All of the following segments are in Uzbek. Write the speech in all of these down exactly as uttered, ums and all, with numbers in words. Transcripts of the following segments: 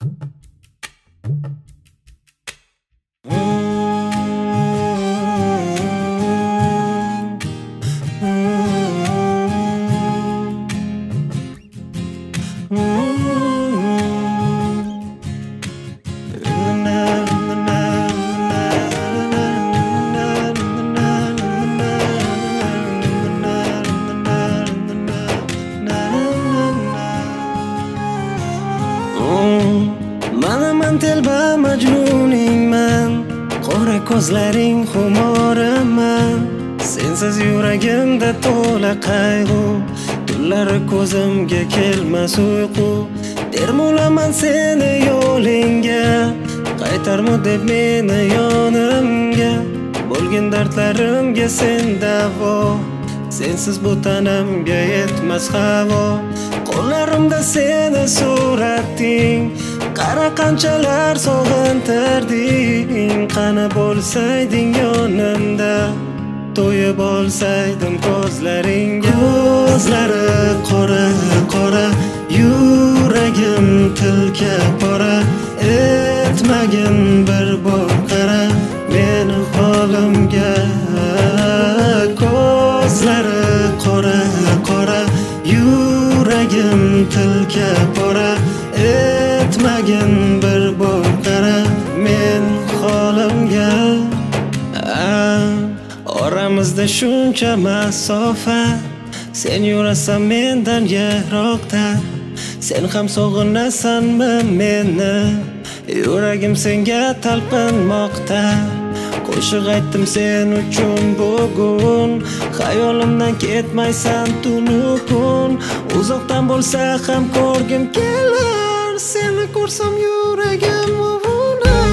Manaman telba majnuningman, qora ko'zlaring xumoriman. Sensiz yuragimda to'la qayg'u, tunlari ko'zimga kelmas uyqu. Termulaman seni yo'lingga, qaytarma deb meni yonimga. Bo'lgan dardlarimga sen davo, sensiz bu tanamga yetmas havo. Qo'llarimda seni surating, qara qanchalar sog'intirding. Qani bo'lsayding yonimda, to'yib olsaydim ko'zlaringga. Ko'zlari qora qora, yuragim tilka pora. Etmagin bir bor qara meni holimga. Ko'zlari qora qora, yuragim tilka pora. Etmagin bir bor qara men holimga. Oramizda shuncha masofa, sen yurasan mendan yiroqda. Sen ham sog'inasanmi meni, yuragim senga talpinmoqda. Qo'shiq aytdim sen uchun bugun, xayolimdan ketmaysan tunu kun. Uzoqdan bo'lsa ham ko'rgim kelar, seni ko'rsam yuragim uvunar.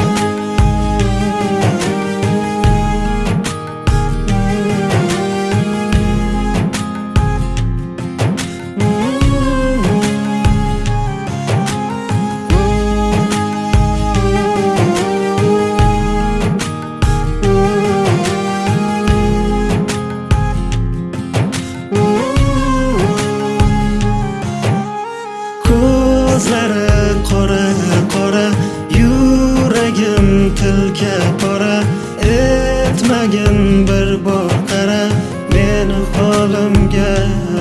Ko'zlari qora qora, yuragim tilka pora. Etmagin bir bor qara meni holimga.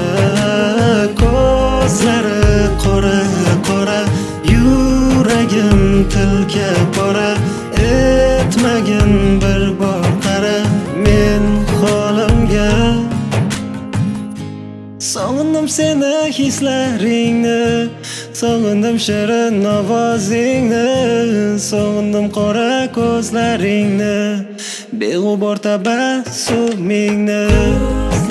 Ko'zlari qora qora, yuragim tilka pora. Etmagin bir bor qara men holimga. Sog'indim seni hislaringni, sog'indim shirin ovozingni, sog'indim qora ko'zlaringni, beg'ubor tabassumingni.